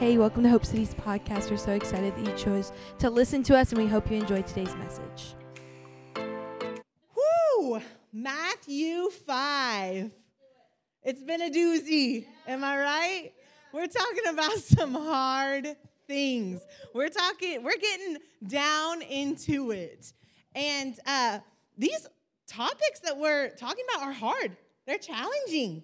Hey, welcome to Hope City's podcast. We're so excited that you chose to listen to us, and we hope you enjoyed today's message. Woo! Matthew 5. It's been a doozy. Am I right? We're talking about some hard things. We're getting down into it. And these topics that we're talking about are hard. They're challenging.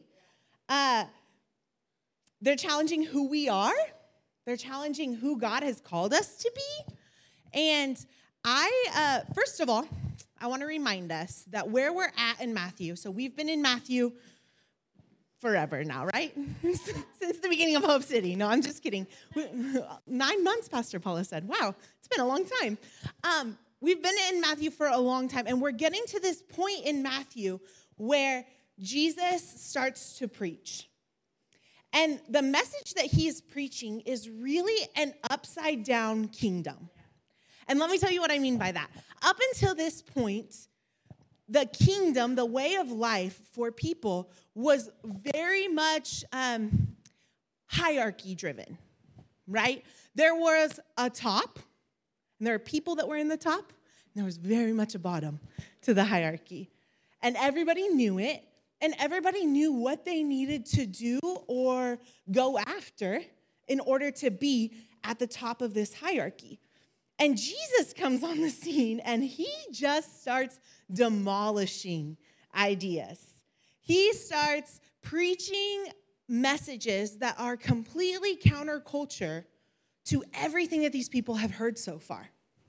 They're challenging who we are. They're challenging who God has called us to be. And first of all, I want to remind us that where we're at in Matthew, so we've been in Matthew forever now, right? Since the beginning of Hope City. No, I'm just kidding. 9 months, Pastor Paula said. Wow, it's been a long time. We've been in Matthew for a long time, and we're getting to this point in Matthew where Jesus starts to preach. And the message that he is preaching is really an upside-down kingdom. And let me tell you what I mean by that. Up until this point, the kingdom, the way of life for people was very much hierarchy-driven, right? There was a top, and there are people that were in the top, and there was very much a bottom to the hierarchy. And everybody knew it. And everybody knew what they needed to do or go after in order to be at the top of this hierarchy. And Jesus comes on the scene, and he just starts demolishing ideas. He starts preaching messages that are completely counterculture to everything that these people have heard so far.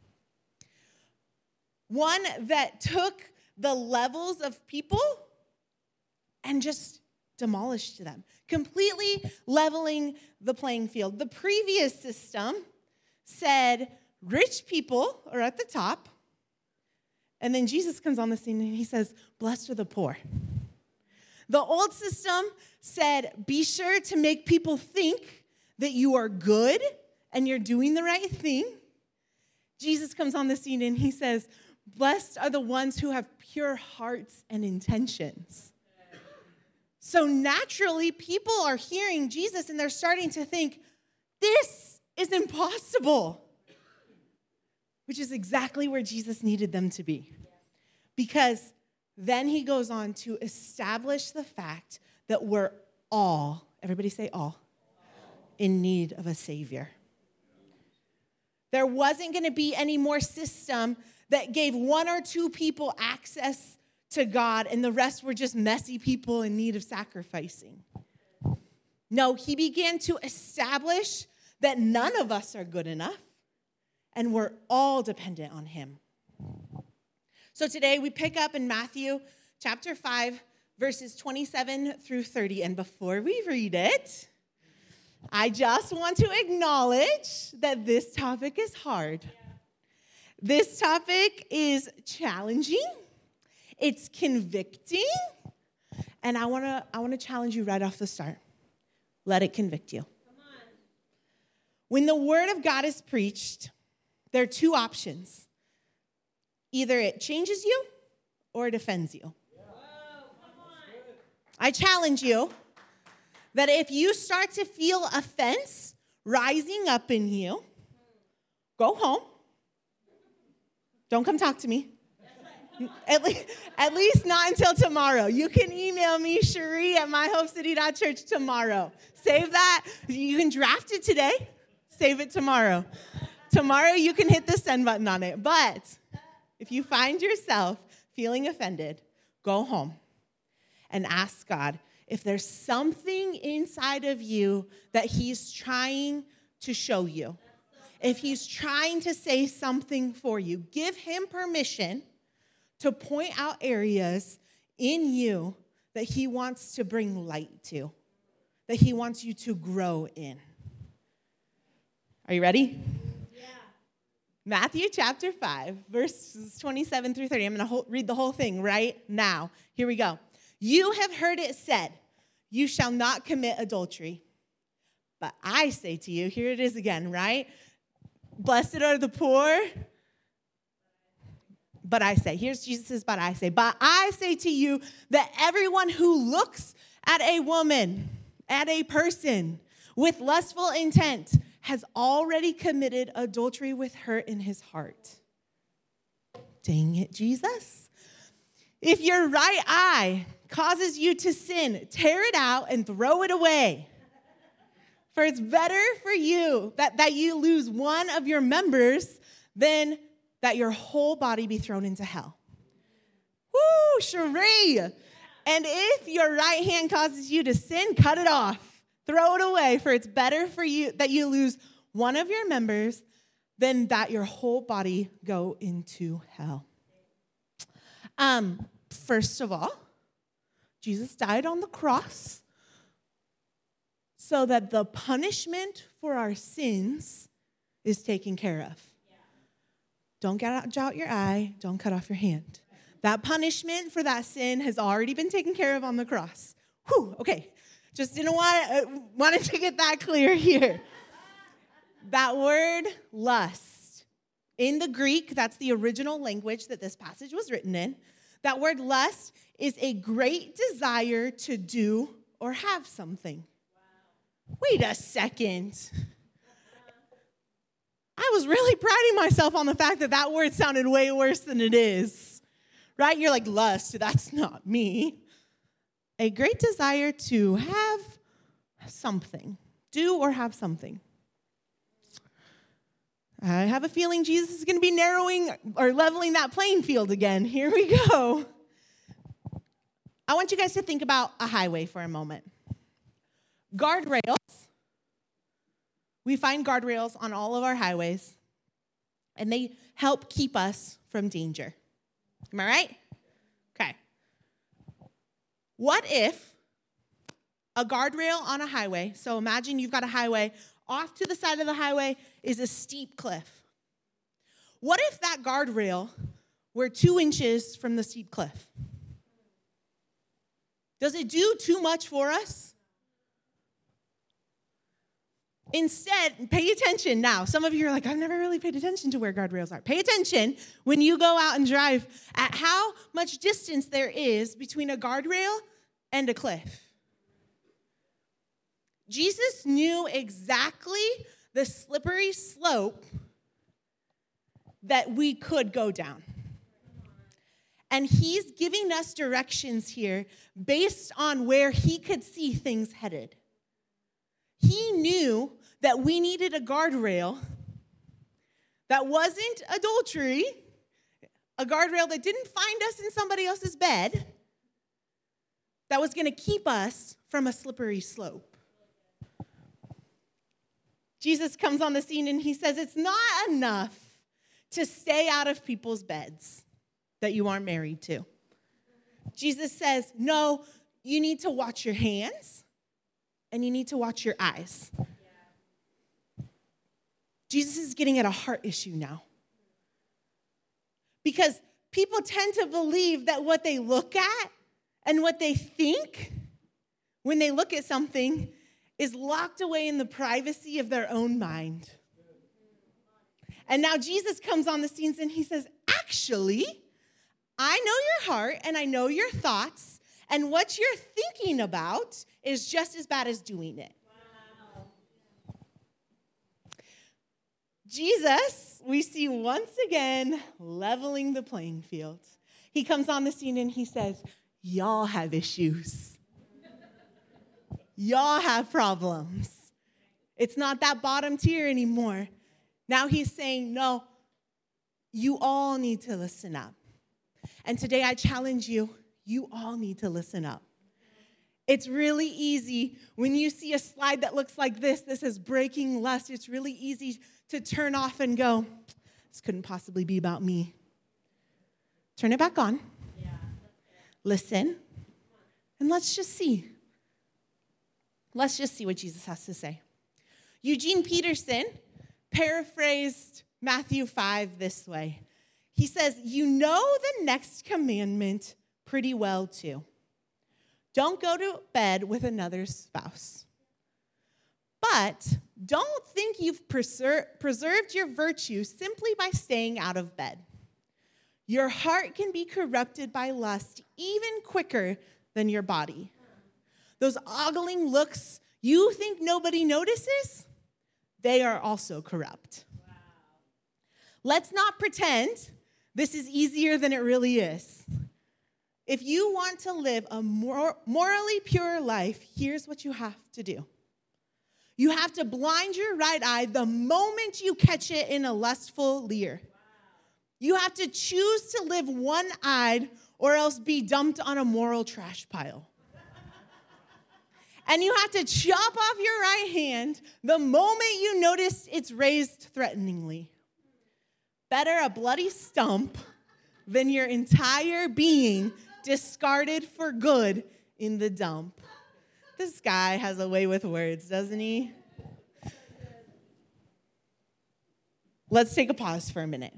One that took the levels of people and just demolished them, completely leveling the playing field. The previous system said rich people are at the top, and then Jesus comes on the scene and he says, blessed are the poor. The old system said, be sure to make people think that you are good and you're doing the right thing. Jesus comes on the scene and he says, blessed are the ones who have pure hearts and intentions. So naturally, people are hearing Jesus and they're starting to think, this is impossible, which is exactly where Jesus needed them to be. Because then he goes on to establish the fact that we're all, everybody say all, in need of a Savior. There wasn't going to be any more system that gave one or two people access to God, and the rest were just messy people in need of sacrificing. No, he began to establish that none of us are good enough, and we're all dependent on him. So today we pick up in Matthew chapter 5, verses 27 through 30. And before we read it, I just want to acknowledge that this topic is hard. This topic is challenging. It's convicting, and I want to challenge you right off the start. Let it convict you. Come on. When the word of God is preached, there are two options. Either it changes you or it offends you. Whoa, come on. I challenge you that if you start to feel offense rising up in you, go home. Don't come talk to me. At least not until tomorrow. You can email me, Cherie, at myhopecity.church tomorrow. Save that. You can draft it today. Save it tomorrow. Tomorrow you can hit the send button on it. But if you find yourself feeling offended, go home and ask God if there's something inside of you that he's trying to show you. If he's trying to say something for you, give him permission to point out areas in you that he wants to bring light to, that he wants you to grow in. Are you ready? Yeah. Matthew chapter 5, verses 27 through 30. I'm going to read the whole thing right now. Here we go. You have heard it said, you shall not commit adultery. But I say to you, here it is again, right? Blessed are the poor. But I say, here's Jesus' but I say to you that everyone who looks at a woman, at a person, with lustful intent, has already committed adultery with her in his heart. Dang it, Jesus. If your right eye causes you to sin, tear it out and throw it away. For it's better for you that you lose one of your members than that your whole body be thrown into hell. Woo, Cherie. And if your right hand causes you to sin, cut it off. Throw it away, for it's better for you that you lose one of your members than that your whole body go into hell. First of all, Jesus died on the cross so that the punishment for our sins is taken care of. Don't gouge out your eye. Don't cut off your hand. That punishment for that sin has already been taken care of on the cross. Whew, okay. Just didn't wanted to get that clear here. That word lust, in the Greek, that's the original language that this passage was written in. That word lust is a great desire to do or have something. Wow. Wait a second. I was really priding myself on the fact that that word sounded way worse than it is. Right? You're like, lust, that's not me. A great desire to have something, do or have something. I have a feeling Jesus is going to be narrowing or leveling that playing field again. Here we go. I want you guys to think about a highway for a moment. Guardrails. We find guardrails on all of our highways, and they help keep us from danger. Am I right? Okay. What if a guardrail on a highway, so imagine you've got a highway, off to the side of the highway is a steep cliff. What if that guardrail were 2 inches from the steep cliff? Does it do too much for us? Instead, pay attention now. Some of you are like, I've never really paid attention to where guardrails are. Pay attention when you go out and drive at how much distance there is between a guardrail and a cliff. Jesus knew exactly the slippery slope that we could go down. And he's giving us directions here based on where he could see things headed. He knew that we needed a guardrail that wasn't adultery, a guardrail that didn't find us in somebody else's bed, that was going to keep us from a slippery slope. Jesus comes on the scene and he says, it's not enough to stay out of people's beds that you aren't married to. Jesus says, no, you need to watch your hands and you need to watch your eyes. Jesus is getting at a heart issue now. Because people tend to believe that what they look at and what they think when they look at something is locked away in the privacy of their own mind. And now Jesus comes on the scene and he says, actually, I know your heart and I know your thoughts, and what you're thinking about is just as bad as doing it. Wow. Jesus, we see once again leveling the playing field. He comes on the scene and he says, y'all have issues. Y'all have problems. It's not that bottom tier anymore. Now he's saying, no, you all need to listen up. And today I challenge you, you all need to listen up. It's really easy when you see a slide that looks like this is breaking lust. It's really easy to turn off and go, this couldn't possibly be about me. Turn it back on. Yeah. Listen. And let's just see. Let's just see what Jesus has to say. Eugene Peterson paraphrased Matthew 5 this way. He says, you know the next commandment pretty well too. Don't go to bed with another spouse. But don't think you've preserved your virtue simply by staying out of bed. Your heart can be corrupted by lust even quicker than your body. Those ogling looks You think nobody notices? They are also corrupt. Wow. Let's not pretend this is easier than it really is. If you want to live a morally pure life, here's what you have to do. You have to blind your right eye the moment you catch it in a lustful leer. Wow. You have to choose to live one-eyed or else be dumped on a moral trash pile. And you have to chop off your right hand the moment you notice it's raised threateningly. Better a bloody stump than your entire being discarded for good in the dump. This guy has a way with words, doesn't he? Let's take a pause for a minute.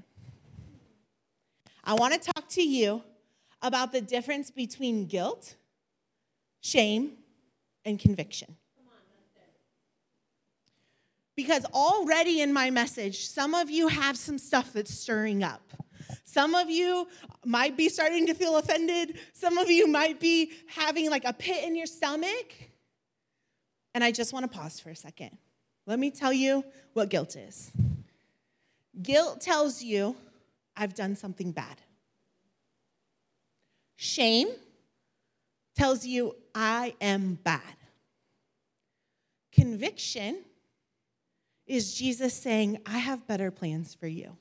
I want to talk to you about the difference between guilt, shame, and conviction. Because already in my message, some of you have some stuff that's stirring up. Some of you might be starting to feel offended. Some of you might be having like a pit in your stomach. And I just want to pause for a second. Let me tell you what guilt is. Guilt tells you, I've done something bad. Shame tells you, I am bad. Conviction is Jesus saying, I have better plans for you.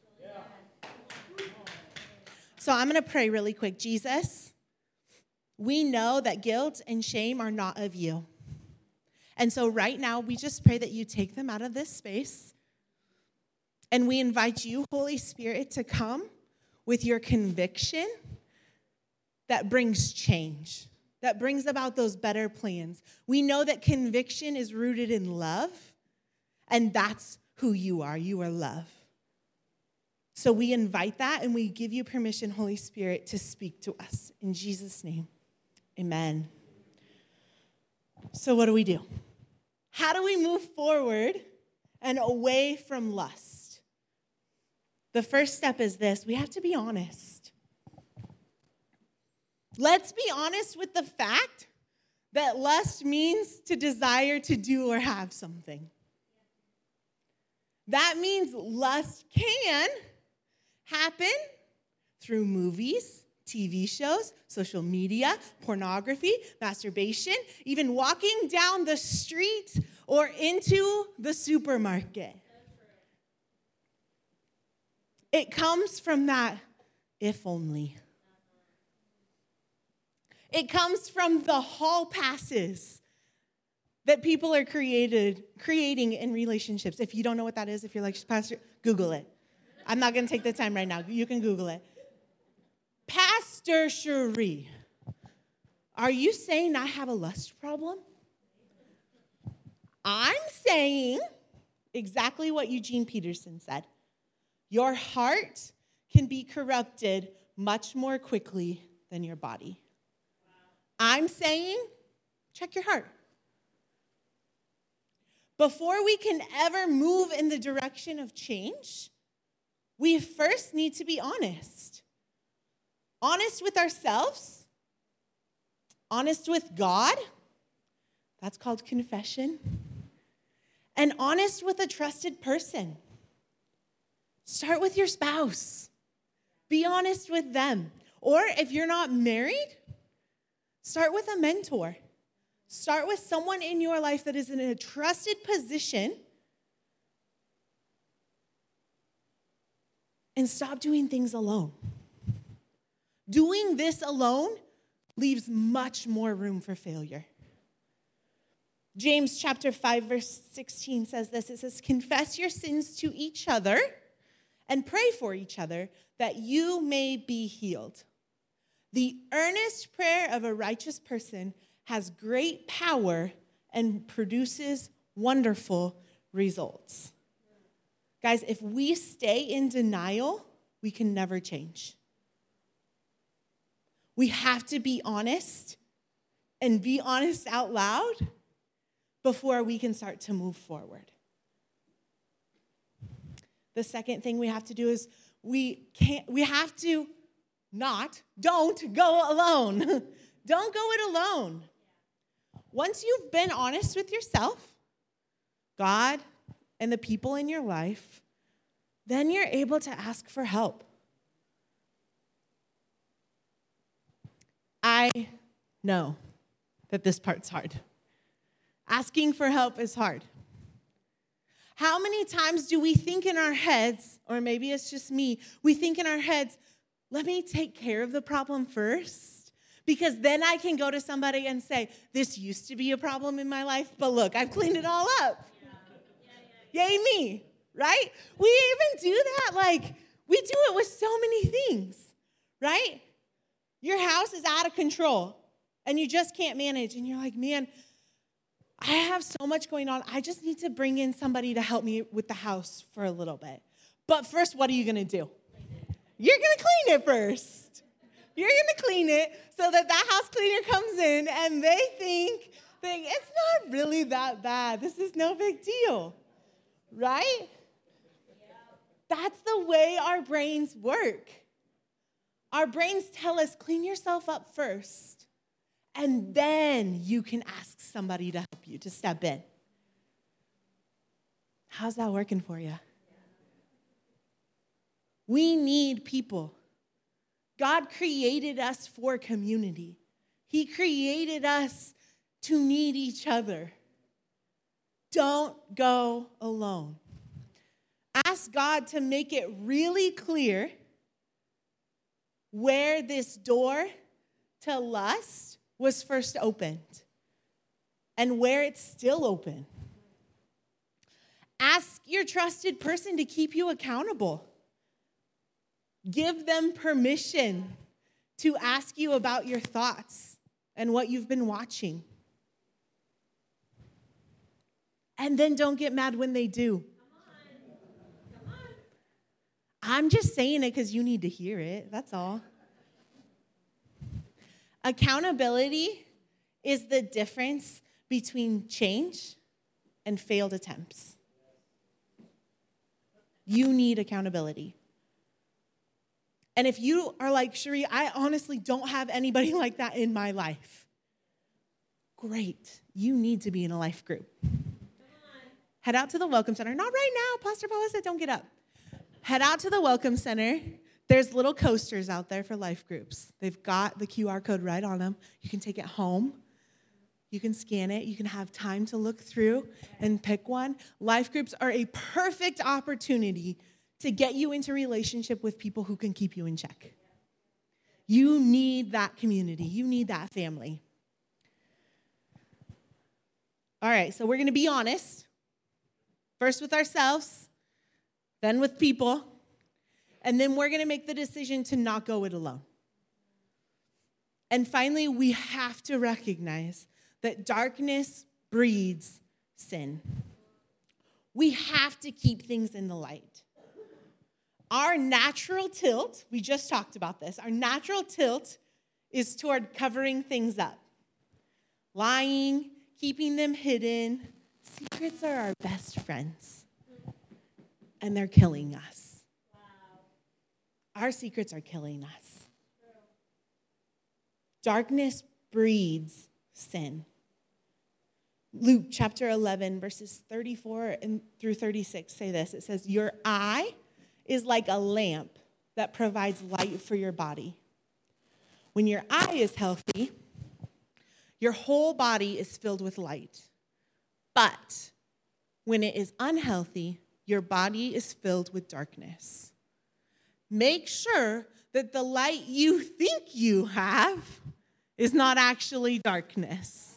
So I'm going to pray really quick. Jesus, we know that guilt and shame are not of you. And so right now, we just pray that you take them out of this space. And we invite you, Holy Spirit, to come with your conviction that brings change, that brings about those better plans. We know that conviction is rooted in love, and that's who you are. You are love. So we invite that, and we give you permission, Holy Spirit, to speak to us. In Jesus' name, amen. So what do? How do we move forward and away from lust? The first step is this. We have to be honest. Let's be honest with the fact that lust means to desire to do or have something. That means lust can happen through movies, TV shows, social media, pornography, masturbation, even walking down the street or into the supermarket. It comes from that if only. It comes from the hall passes that people are creating in relationships. If you don't know what that is, if you're like, Pastor, Google it. I'm not going to take the time right now. You can Google it. Pastor Cherie, are you saying I have a lust problem? I'm saying exactly what Eugene Peterson said. Your heart can be corrupted much more quickly than your body. I'm saying, check your heart. Before we can ever move in the direction of change, we first need to be honest. Honest with ourselves, honest with God, that's called confession, and honest with a trusted person. Start with your spouse. Be honest with them. Or if you're not married, start with a mentor. Start with someone in your life that is in a trusted position. And stop doing things alone. Doing this alone leaves much more room for failure. James chapter 5, verse 16 says this. It says, confess your sins to each other and pray for each other that you may be healed. The earnest prayer of a righteous person has great power and produces wonderful results. Guys, if we stay in denial, we can never change. We have to be honest and be honest out loud before we can start to move forward. The second thing we have to do is don't go alone. Don't go it alone. once you've been honest with yourself, God, and the people in your life, then you're able to ask for help. I know that this part's hard. Asking for help is hard. How many times do we think in our heads, or maybe it's just me, we think in our heads, let me take care of the problem first, because then I can go to somebody and say, this used to be a problem in my life, but look, I've cleaned it all up. Yay me, right? We even do that, like, we do it with so many things, right? Your house is out of control, and you just can't manage, and you're like, man, I have so much going on. I just need to bring in somebody to help me with the house for a little bit. But first, what are you going to do? You're going to clean it first. You're going to clean it so that house cleaner comes in and they think it's not really that bad. This is no big deal, right? That's the way our brains work. Our brains tell us, clean yourself up first. And then you can ask somebody to help you, to step in. How's that working for you? We need people. God created us for community. He created us to need each other. Don't go alone. Ask God to make it really clear where this door to lust was first opened and where it's still open. Ask your trusted person to keep you accountable. Give them permission to ask you about your thoughts and what you've been watching. And then don't get mad when they do. Come on. I'm just saying it because you need to hear it. That's all. Accountability is the difference between change and failed attempts. You need accountability. And if you are like, Cherie, I honestly don't have anybody like that in my life. Great. You need to be in a life group. Head out to the Welcome Center. Not right now. Pastor Paula said don't get up. Head out to the Welcome Center. There's little coasters out there for life groups. They've got the QR code right on them. You can take it home. You can scan it. You can have time to look through and pick one. Life groups are a perfect opportunity to get you into relationship with people who can keep you in check. You need that community. You need that family. All right, so we're going to be honest. First with ourselves, then with people. And then we're going to make the decision to not go it alone. And finally, we have to recognize that darkness breeds sin. We have to keep things in the light. Our natural tilt, we just talked about this, our natural tilt is toward covering things up. Lying, keeping them hidden. Secrets are our best friends. And they're killing us. Our secrets are killing us. Darkness breeds sin. Luke chapter 11, verses 34 through 36 say this. It says, your eye is like a lamp that provides light for your body. When your eye is healthy, your whole body is filled with light. But when it is unhealthy, your body is filled with darkness. Make sure that the light you think you have is not actually darkness.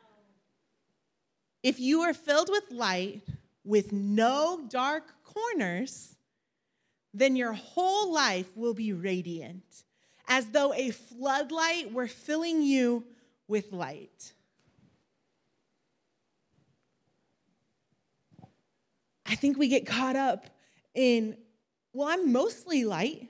If you are filled with light with no dark corners, then your whole life will be radiant, as though a floodlight were filling you with light. I think we get caught up in, well, I'm mostly light.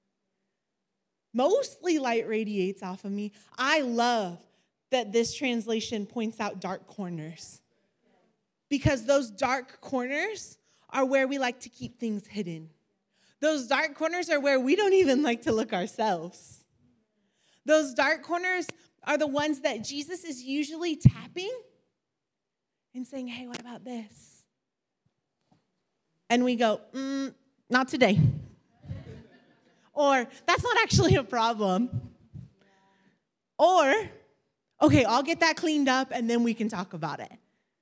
Mostly light radiates off of me. I love that this translation points out dark corners, because those dark corners are where we like to keep things hidden. Those dark corners are where we don't even like to look ourselves. Those dark corners are the ones that Jesus is usually tapping and saying, hey, what about this? And we go, not today. Or, that's not actually a problem. Or, okay, I'll get that cleaned up and then we can talk about it.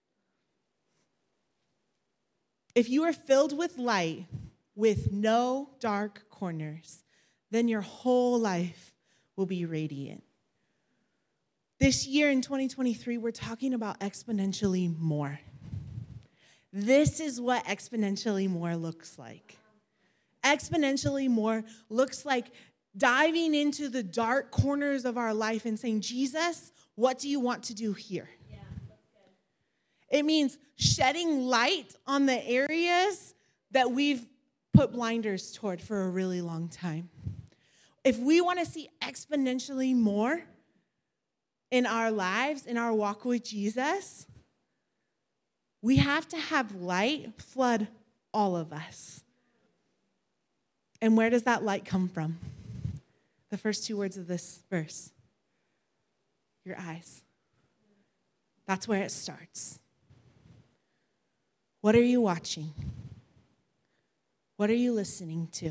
If you are filled with light with no dark corners, then your whole life will be radiant. This year in 2023, we're talking about exponentially more. This is what exponentially more looks like. Exponentially more looks like diving into the dark corners of our life and saying, Jesus, what do you want to do here? Yeah, that's good. It means shedding light on the areas that we've put blinders toward for a really long time. If we want to see exponentially more in our lives, in our walk with Jesus, we have to have light flood all of us. And where does that light come from? The first two words of this verse. Your eyes. That's where it starts. What are you watching? What are you listening to?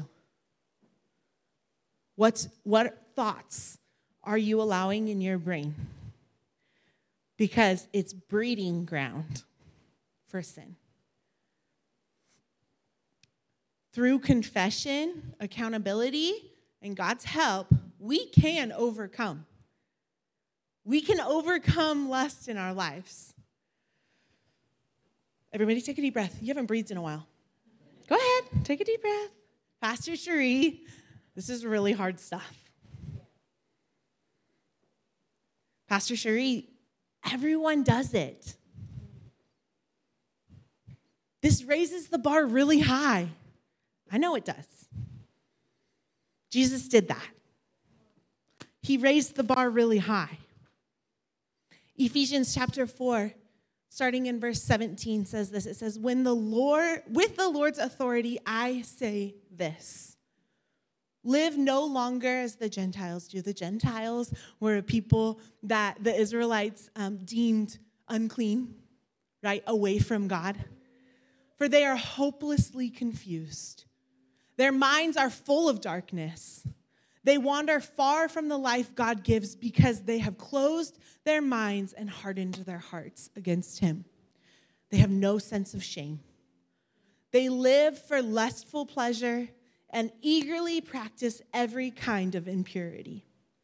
What thoughts are you allowing in your brain? Because it's breeding ground for sin. Through confession, accountability, and God's help, we can overcome. We can overcome lust in our lives. Everybody take a deep breath. You haven't breathed in a while. Go ahead, take a deep breath. Pastor Cherie, this is really hard stuff. Pastor Cherie, everyone does it. This raises the bar really high. I know it does. Jesus did that. He raised the bar really high. Ephesians chapter 4, starting in verse 17, says this. It says, with the Lord's authority, I say this. Live no longer as the Gentiles do. The Gentiles were a people that the Israelites deemed unclean, right, away from God. For they are hopelessly confused. Their minds are full of darkness. They wander far from the life God gives because they have closed their minds and hardened their hearts against him. They have no sense of shame. They live for lustful pleasure and eagerly practice every kind of impurity.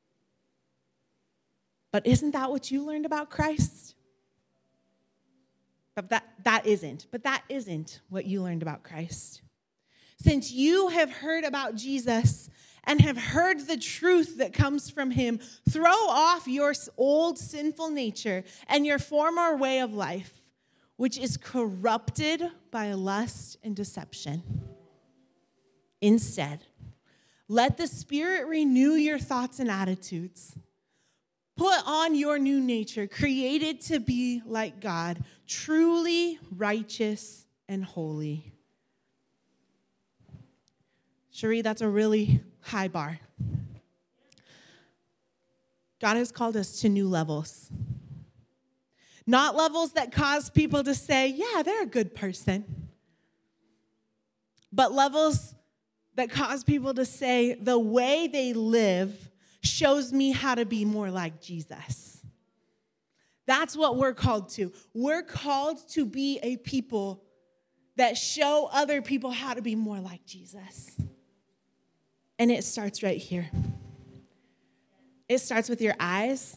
But isn't that what you learned about Christ? But that isn't what you learned about Christ. Since you have heard about Jesus and have heard the truth that comes from him, throw off your old sinful nature and your former way of life, which is corrupted by lust and deception. Instead, let the Spirit renew your thoughts and attitudes. Put on your new nature, created to be like God, truly righteous and holy. Cherie, that's a really high bar. God has called us to new levels. Not levels that cause people to say, yeah, they're a good person. But levels that cause people to say, the way they live shows me how to be more like Jesus. That's what we're called to. We're called to be a people that show other people how to be more like Jesus. And it starts right here. It starts with your eyes.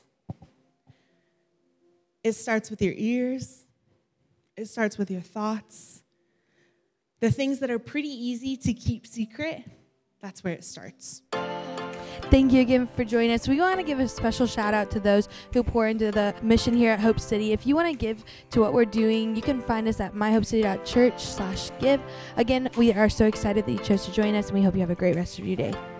It starts with your ears. It starts with your thoughts. The things that are pretty easy to keep secret, that's where it starts. Thank you again for joining us. We want to give a special shout out to those who pour into the mission here at Hope City. If you want to give to what we're doing, you can find us at myhopecity.church/give. Again, we are so excited that you chose to join us, and we hope you have a great rest of your day.